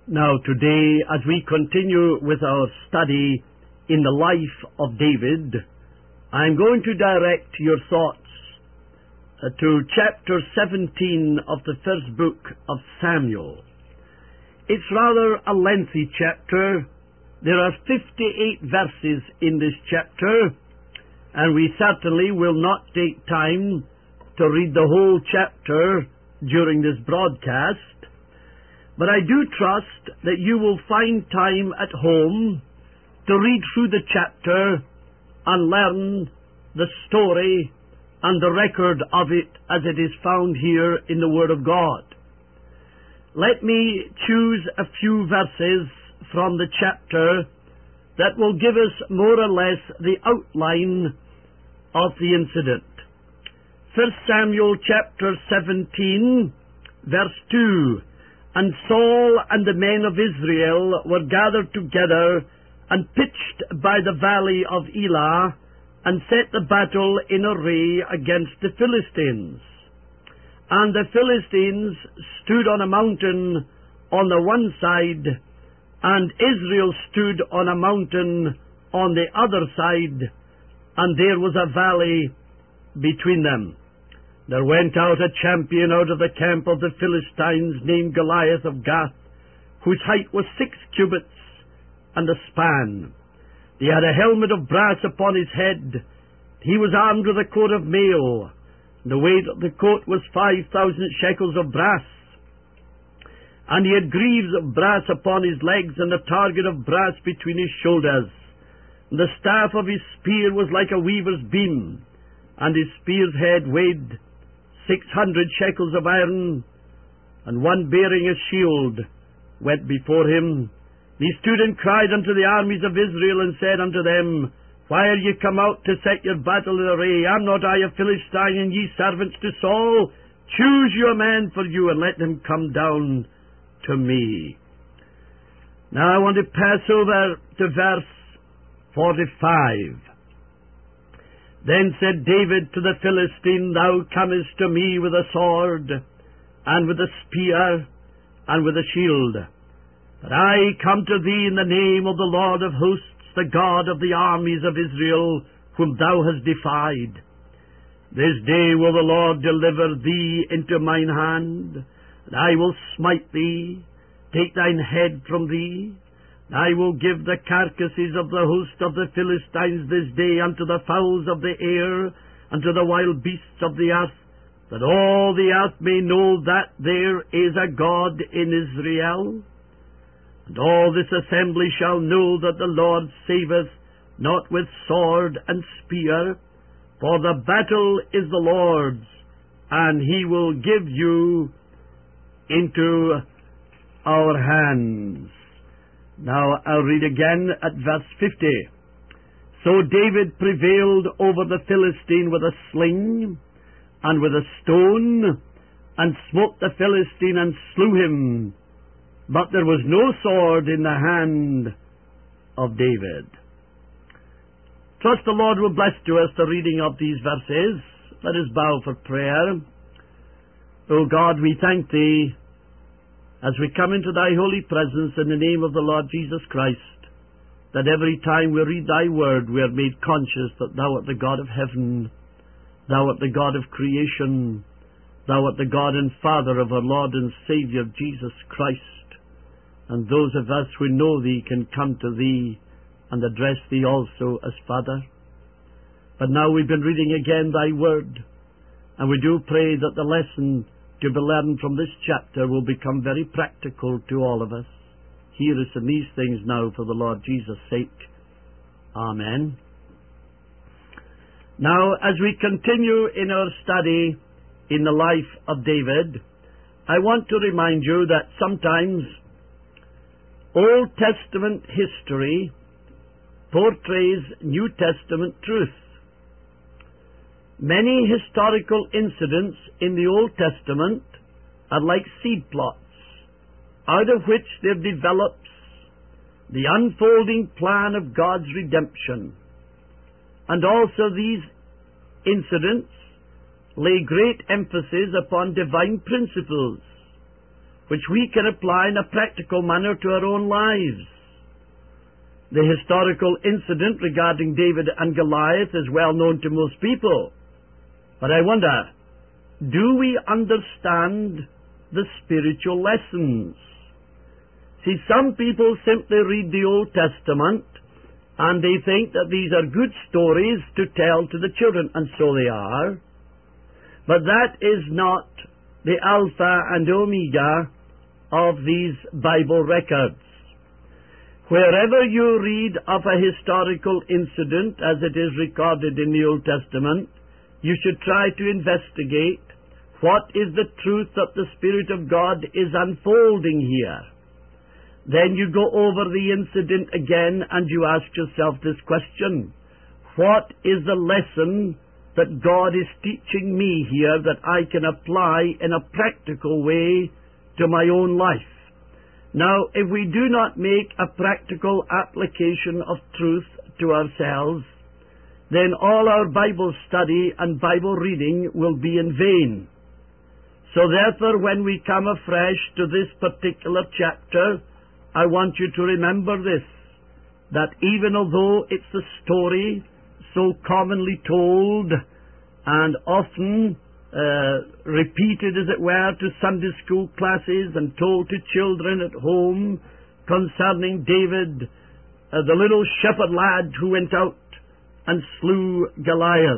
Now today, as we continue with our study in the life of David, I'm going to direct your thoughts to chapter 17 of the first book of Samuel. It's rather a lengthy chapter. There are 58 verses in this chapter, and we certainly will not take time to read the whole chapter during this broadcast. But I do trust that you will find time at home to read through the chapter and learn the story and the record of it as it is found here in the Word of God. Let me choose a few verses from the chapter that will give us more or less the outline of the incident. 1 Samuel chapter 17, verse 2. And Saul and the men of Israel were gathered together and pitched by the valley of Elah, and set the battle in array against the Philistines. And the Philistines stood on a mountain on the one side, and Israel stood on a mountain on the other side, and there was a valley between them. There went out a champion out of the camp of the Philistines, named Goliath of Gath, whose height was 6 cubits and a span. He had a helmet of brass upon his head. He was armed with a coat of mail. The weight of the coat was 5,000 shekels of brass. And he had greaves of brass upon his legs, and a target of brass between his shoulders. And the staff of his spear was like a weaver's beam, and his spear's head weighed 600 shekels of iron, and one bearing a shield went before him. He stood and cried unto the armies of Israel, and said unto them, Why are ye come out to set your battle in array? Am not I a Philistine, and ye servants to Saul? Choose you a man for you, and let him come down to me. Now I want to pass over to verse 45. Then said David to the Philistine, Thou comest to me with a sword, and with a spear, and with a shield. But I come to thee in the name of the Lord of hosts, the God of the armies of Israel, whom thou hast defied. This day will the Lord deliver thee into mine hand, and I will smite thee, take thine head from thee. I will give the carcasses of the host of the Philistines this day unto the fowls of the air, and to the wild beasts of the earth, that all the earth may know that there is a God in Israel. And all this assembly shall know that the Lord saveth not with sword and spear, for the battle is the Lord's, and he will give you into our hands. Now I'll read again at verse 50. So David prevailed over the Philistine with a sling and with a stone, and smote the Philistine and slew him. But there was no sword in the hand of David. Trust the Lord will bless to us the reading of these verses. Let us bow for prayer. O God, we thank Thee as we come into Thy holy presence in the name of the Lord Jesus Christ, that every time we read Thy word we are made conscious that Thou art the God of heaven, Thou art the God of creation, Thou art the God and Father of our Lord and Saviour Jesus Christ, and those of us who know Thee can come to Thee and address Thee also as Father. But now we've been reading again Thy word, and we do pray that the lesson to be learned from this chapter will become very practical to all of us. Hear us in these things now for the Lord Jesus' sake. Amen. Now, as we continue in our study in the life of David, I want to remind you that sometimes Old Testament history portrays New Testament truth. Many historical incidents in the Old Testament are like seed plots, out of which there develops the unfolding plan of God's redemption. And also these incidents lay great emphasis upon divine principles which we can apply in a practical manner to our own lives. The historical incident regarding David and Goliath is well known to most people. But I wonder, do we understand the spiritual lessons? See, some people simply read the Old Testament and they think that these are good stories to tell to the children, and so they are. But that is not the Alpha and Omega of these Bible records. Wherever you read of a historical incident as it is recorded in the Old Testament, you should try to investigate what is the truth that the Spirit of God is unfolding here. Then you go over the incident again and you ask yourself this question: what is the lesson that God is teaching me here that I can apply in a practical way to my own life? Now, if we do not make a practical application of truth to ourselves, then all our Bible study and Bible reading will be in vain. So therefore, when we come afresh to this particular chapter, I want you to remember this, that even although it's a story so commonly told and often repeated, as it were, to Sunday school classes and told to children at home concerning David, the little shepherd lad who went out and slew Goliath.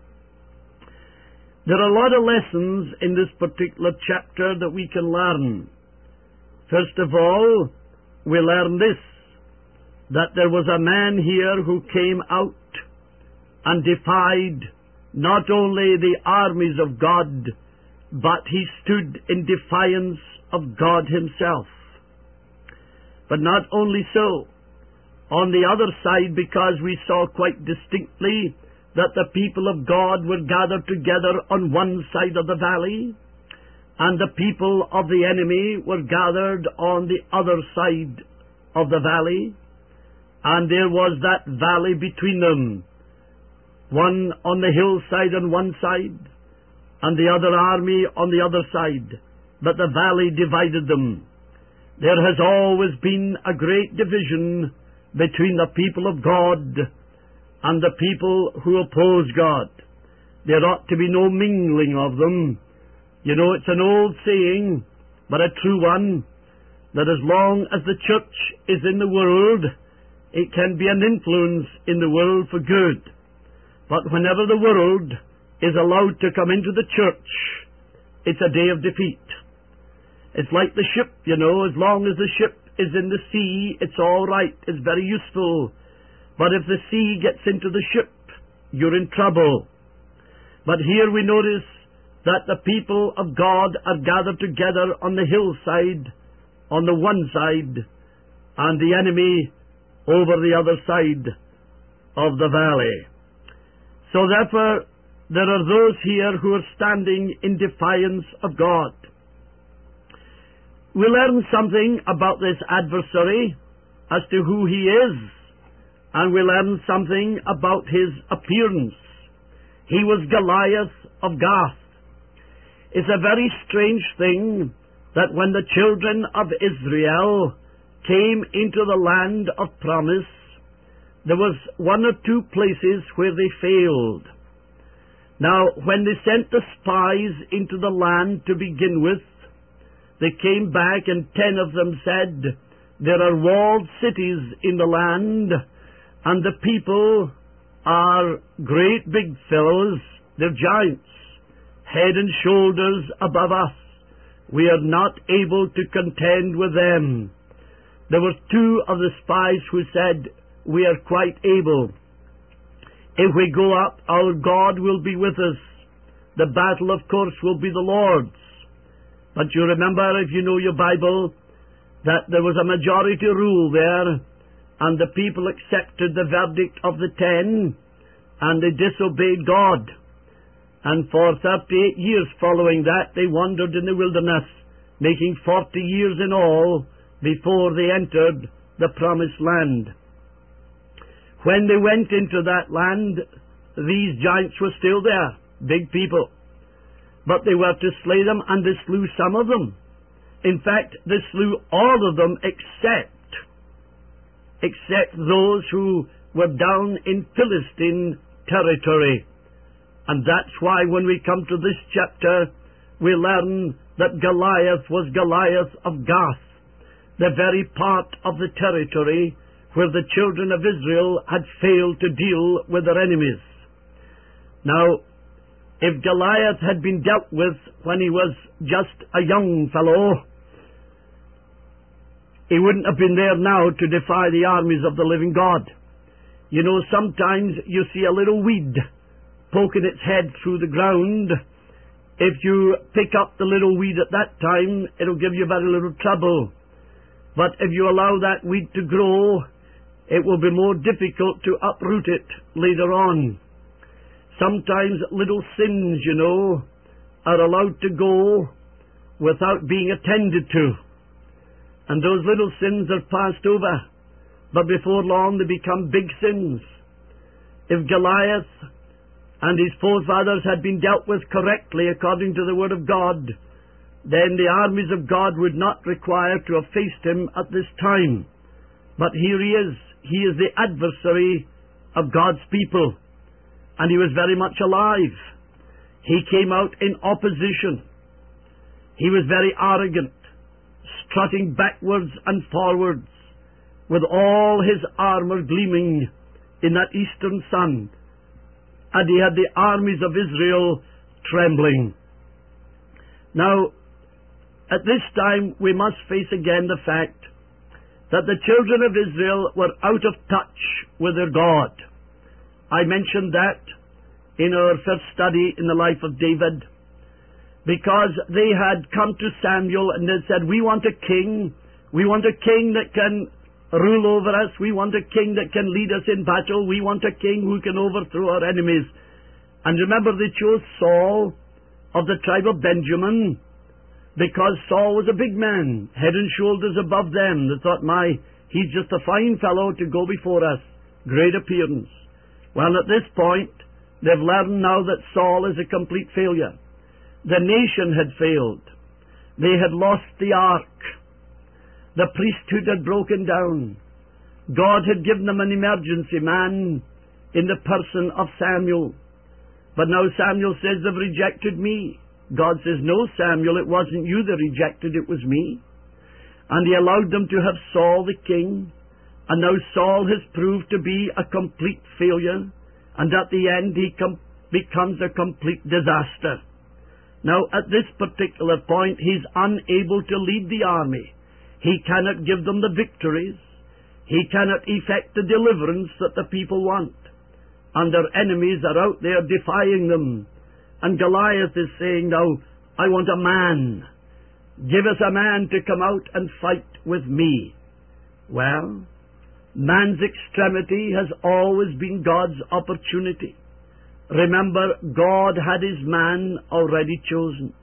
There are a lot of lessons in this particular chapter that we can learn. First of all, we learn this, that there was a man here who came out and defied not only the armies of God, but he stood in defiance of God himself. But not only so, on the other side, because we saw quite distinctly that the people of God were gathered together on one side of the valley, and the people of the enemy were gathered on the other side of the valley, and there was that valley between them, one on the hillside on one side, and the other army on the other side, but the valley divided them. There has always been a great division between the people of God and the people who oppose God. There ought to be no mingling of them. You know, it's an old saying, but a true one, that as long as the church is in the world, it can be an influence in the world for good. But whenever the world is allowed to come into the church, it's a day of defeat. It's like the ship, you know, as long as the ship is in the sea, it's all right, it's very useful. But if the sea gets into the ship, you're in trouble. But here we notice that the people of God are gathered together on the hillside, on the one side, and the enemy over the other side of the valley. So therefore, there are those here who are standing in defiance of God. We learn something about this adversary as to who he is, and we learn something about his appearance. He was Goliath of Gath. It's a very strange thing that when the children of Israel came into the land of promise, there was one or two places where they failed. Now, when they sent the spies into the land to begin with, they came back and 10 of them said, there are walled cities in the land, and the people are great big fellows, they're giants, head and shoulders above us. We are not able to contend with them. There were 2 of the spies who said, we are quite able. If we go up, our God will be with us. The battle, of course, will be the Lord's. But you remember, if you know your Bible, that there was a majority rule there, and the people accepted the verdict of the 10, and they disobeyed God. And for 38 years following that, they wandered in the wilderness, making 40 years in all before they entered the promised land. When they went into that land, these giants were still there, big people. But they were to slay them, and they slew some of them. In fact, they slew all of them except those who were down in Philistine territory. And that's why when we come to this chapter, we learn that Goliath was Goliath of Gath, the very part of the territory where the children of Israel had failed to deal with their enemies. Now, if Goliath had been dealt with when he was just a young fellow, he wouldn't have been there now to defy the armies of the living God. You know, sometimes you see a little weed poking its head through the ground. If you pick up the little weed at that time, it'll give you very little trouble. But if you allow that weed to grow, it will be more difficult to uproot it later on. Sometimes little sins, you know, are allowed to go without being attended to. And those little sins are passed over, but before long they become big sins. If Goliath and his forefathers had been dealt with correctly according to the Word of God, then the armies of God would not require to have faced him at this time. But here he is. He is the adversary of God's people, and he was very much alive. He came out in opposition. He was very arrogant, strutting backwards and forwards, with all his armour gleaming in that eastern sun, and he had the armies of Israel trembling. Now, at this time, we must face again the fact that the children of Israel were out of touch with their God. I mentioned that in our first study in the life of David, because they had come to Samuel and they said, we want a king. We want a king that can rule over us. We want a king that can lead us in battle. We want a king who can overthrow our enemies. And remember, they chose Saul of the tribe of Benjamin, because Saul was a big man, head and shoulders above them. They thought, he's just a fine fellow to go before us. Great appearance. Well, at this point, they've learned now that Saul is a complete failure. The nation had failed. They had lost the ark. The priesthood had broken down. God had given them an emergency man in the person of Samuel. But now Samuel says, they've rejected me. God says, no, Samuel, it wasn't you they rejected, it was me. And he allowed them to have Saul the king. And now Saul has proved to be a complete failure. And at the end he becomes a complete disaster. Now at this particular point he's unable to lead the army. He cannot give them the victories. He cannot effect the deliverance that the people want. And their enemies are out there defying them. And Goliath is saying, now, I want a man. Give us a man to come out and fight with me. Well, man's extremity has always been God's opportunity. Remember, God had his man already chosen.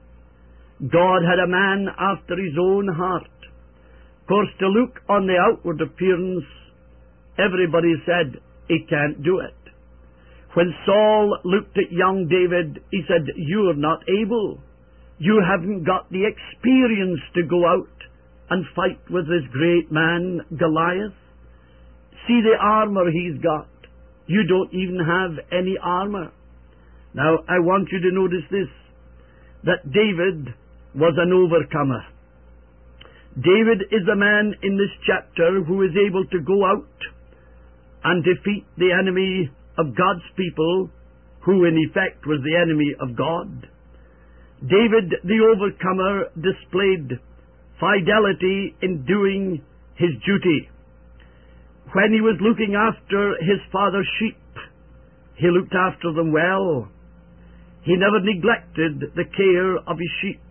God had a man after his own heart. Of course, to look on the outward appearance, everybody said, he can't do it. When Saul looked at young David, he said, you're not able. You haven't got the experience to go out and fight with this great man, Goliath. See the armor he's got. You don't even have any armor. Now, I want you to notice this, that David was an overcomer. David is the man in this chapter who is able to go out and defeat the enemy of God's people, who in effect was the enemy of God. David, the overcomer, displayed fidelity in doing his duty. When he was looking after his father's sheep, he looked after them well. He never neglected the care of his sheep.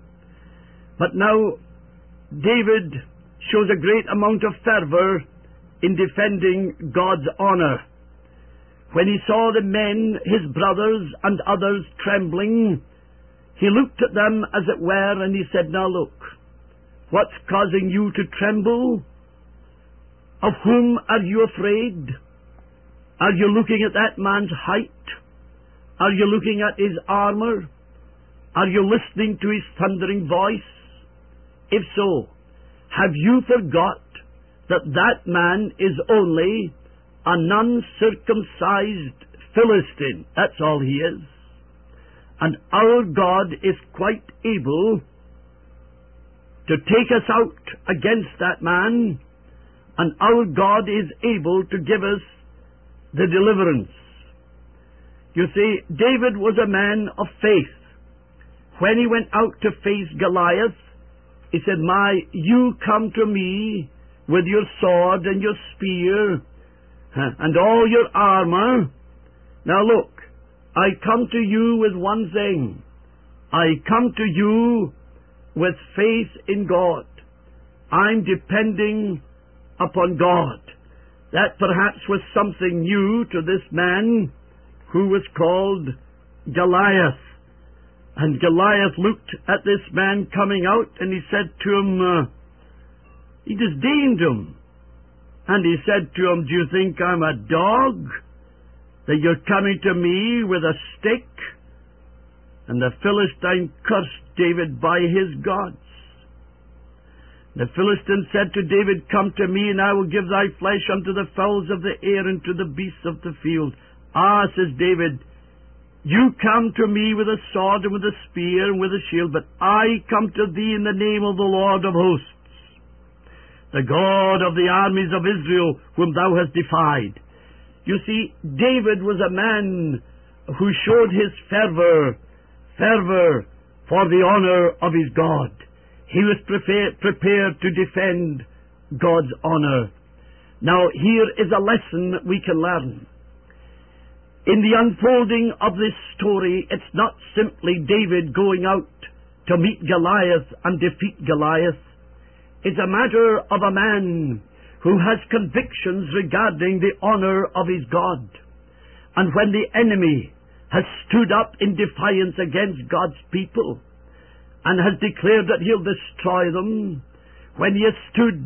But now, David shows a great amount of fervor in defending God's honor. When he saw the men, his brothers and others, trembling, he looked at them, as it were, and he said, now look, what's causing you to tremble? Of whom are you afraid? Are you looking at that man's height? Are you looking at his armor? Are you listening to his thundering voice? If so, have you forgot that that man is only an uncircumcised Philistine? That's all he is. And our God is quite able to take us out against that man, and our God is able to give us the deliverance. You see, David was a man of faith. When he went out to face Goliath, he said, you come to me with your sword and your spear and all your armor. Now look, I come to you with one thing. I come to you with faith in God. I'm depending upon God. That perhaps was something new to this man who was called Goliath. And Goliath looked at this man coming out, and he said to him, he disdained him. And he said to him, do you think I'm a dog, that you're coming to me with a stick? And the Philistine cursed David by his gods. The Philistine said to David, come to me, and I will give thy flesh unto the fowls of the air and to the beasts of the field. Ah, says David, you come to me with a sword and with a spear and with a shield, but I come to thee in the name of the Lord of hosts, the God of the armies of Israel, whom thou hast defied. You see, David was a man who showed his fervor for the honor of his God. He was prepared to defend God's honor. Now, here is a lesson we can learn. In the unfolding of this story, it's not simply David going out to meet Goliath and defeat Goliath. It's a matter of a man who has convictions regarding the honor of his God. And when the enemy has stood up in defiance against God's people and has declared that he'll destroy them, when he has stood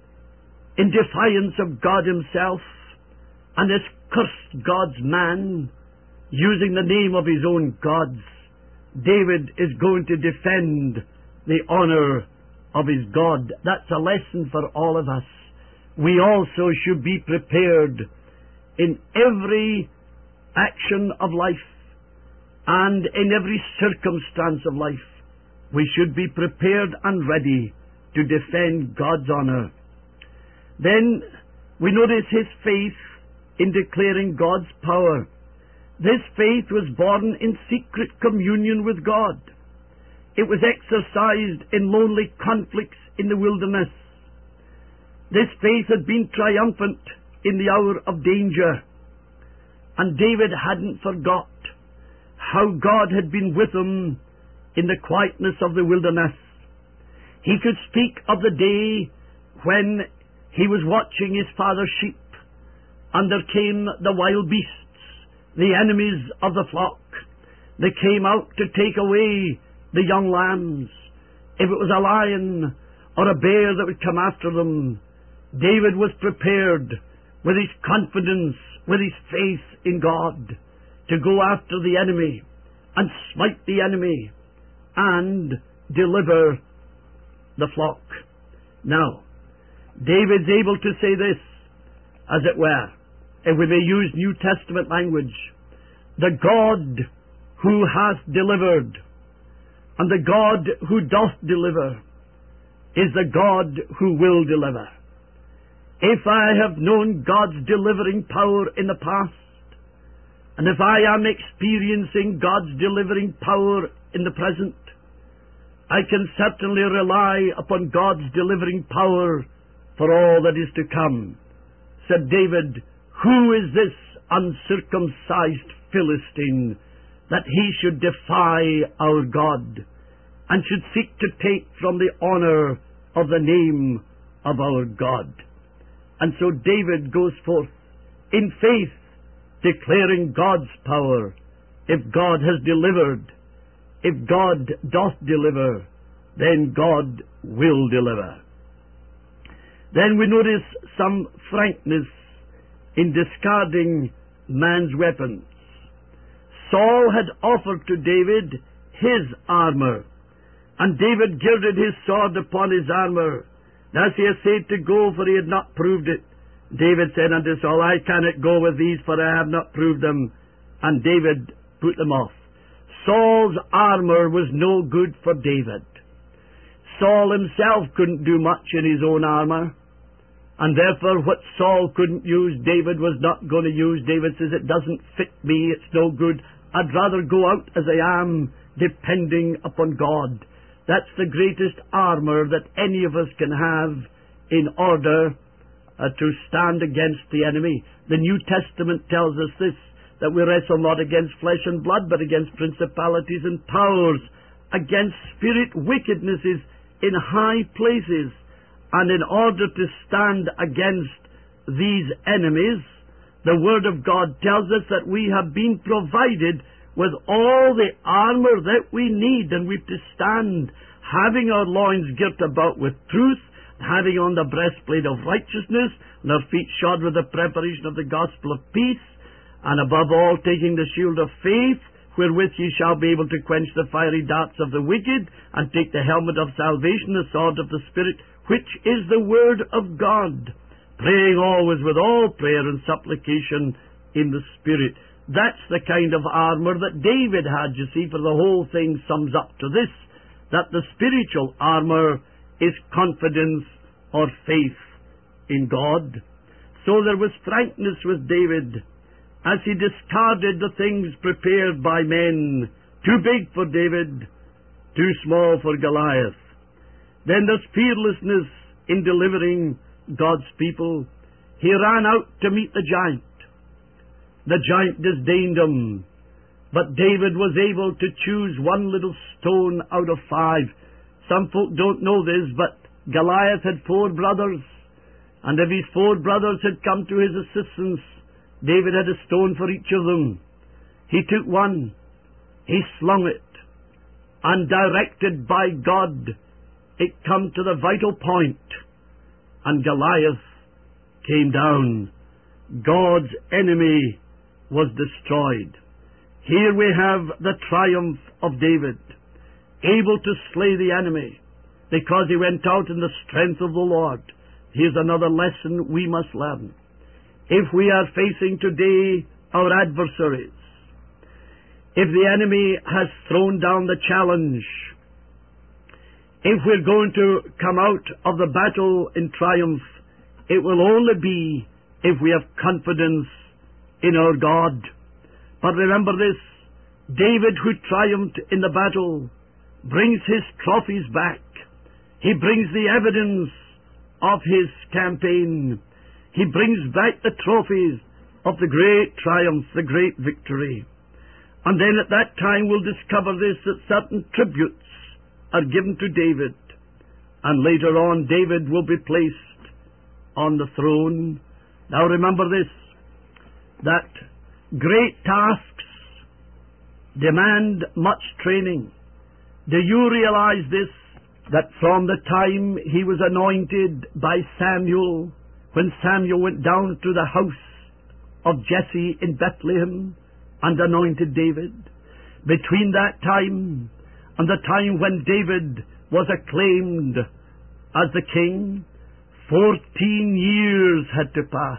in defiance of God himself and has cursed God's man using the name of his own gods, David is going to defend the honor of his God. That's a lesson for all of us. We also should be prepared in every action of life and in every circumstance of life. We should be prepared and ready to defend God's honor. Then we notice his faith in declaring God's power. This faith was born in secret communion with God. It was exercised in lonely conflicts in the wilderness. This faith had been triumphant in the hour of danger. And David hadn't forgot how God had been with him in the quietness of the wilderness. He could speak of the day when he was watching his father's sheep, and there came the wild beasts, the enemies of the flock. They came out to take away the young lambs. If it was a lion or a bear that would come after them, David was prepared with his confidence, with his faith in God, to go after the enemy and smite the enemy and deliver the flock. Now, David's able to say this, as it were, if we may use New Testament language, the God who hath delivered and the God who doth deliver is the God who will deliver. If I have known God's delivering power in the past, and if I am experiencing God's delivering power in the present, I can certainly rely upon God's delivering power for all that is to come. Said David, who is this uncircumcised Philistine that he should defy our God and should seek to take from the honor of the name of our God? And so David goes forth in faith, declaring God's power. If God has delivered, if God doth deliver, then God will deliver. Then we notice some frankness in discarding man's weapons. Saul had offered to David his armor, And David girded his sword upon his armour. Thus he essayed to go, for he had not proved it. David said unto Saul, I cannot go with these, for I have not proved them. And David put them off. Saul's armour was no good for David. Saul himself couldn't do much in his own armour. And therefore what Saul couldn't use, David was not going to use. David says, it doesn't fit me, it's no good. I'd rather go out as I am, depending upon God. That's the greatest armour that any of us can have in order to stand against the enemy. The New Testament tells us this, that we wrestle not against flesh and blood, but against principalities and powers, against spirit wickednesses in high places. And in order to stand against these enemies, the Word of God tells us that we have been provided with all the armour that we need, and we've to stand having our loins girt about with truth, having on the breastplate of righteousness, and our feet shod with the preparation of the gospel of peace, and above all taking the shield of faith, wherewith ye shall be able to quench the fiery darts of the wicked, and take the helmet of salvation, the sword of the Spirit, which is the word of God, praying always with all prayer and supplication in the Spirit. That's the kind of armour that David had, you see, for the whole thing sums up to this, that the spiritual armour is confidence or faith in God. So there was frankness with David as he discarded the things prepared by men, too big for David, too small for Goliath. Then there's fearlessness in delivering God's people. He ran out to meet the giant. The giant disdained him, but David was able to choose one little stone out of 5. Some folk don't know this, but Goliath had 4 brothers, and if his 4 brothers had come to his assistance, David had a stone for each of them. He took one, he slung it, and directed by God, it come to the vital point, and Goliath came down. God's enemy was destroyed. Here we have the triumph of David, able to slay the enemy, because he went out in the strength of the Lord. Here's another lesson we must learn. If we are facing today our adversaries, if the enemy has thrown down the challenge, if we're going to come out of the battle in triumph, it will only be if we have confidence in our God. But remember this, David, who triumphed in the battle, brings his trophies back. He brings the evidence of his campaign. He brings back the trophies of the great triumph, the great victory. And then at that time we'll discover this, that certain tributes are given to David. And later on, David will be placed on the throne. Now remember this, that great tasks demand much training. Do you realize this, that from the time he was anointed by Samuel, when Samuel went down to the house of Jesse in Bethlehem and anointed David, between that time and the time when David was acclaimed as the king, 14 years had to pass.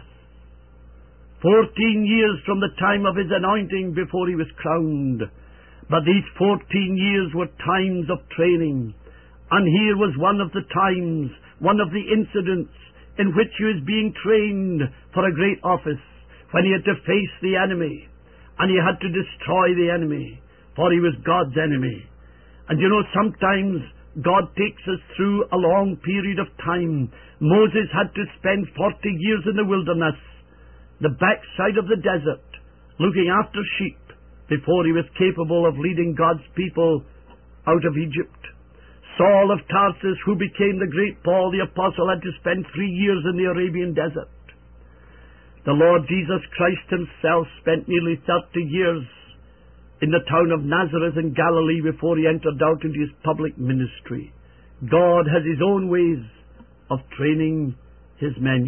14 years from the time of his anointing before he was crowned. But these 14 years were times of training. And here was one of the times, one of the incidents in which he was being trained for a great office, when he had to face the enemy, and he had to destroy the enemy, for he was God's enemy. And you know, sometimes God takes us through a long period of time. Moses had to spend 40 years in the wilderness, the backside of the desert, looking after sheep, before he was capable of leading God's people out of Egypt. Saul of Tarsus, who became the great Paul the Apostle, had to spend 3 years in the Arabian desert. The Lord Jesus Christ himself spent nearly 30 years in the town of Nazareth in Galilee before he entered out into his public ministry. God has his own ways of training his men.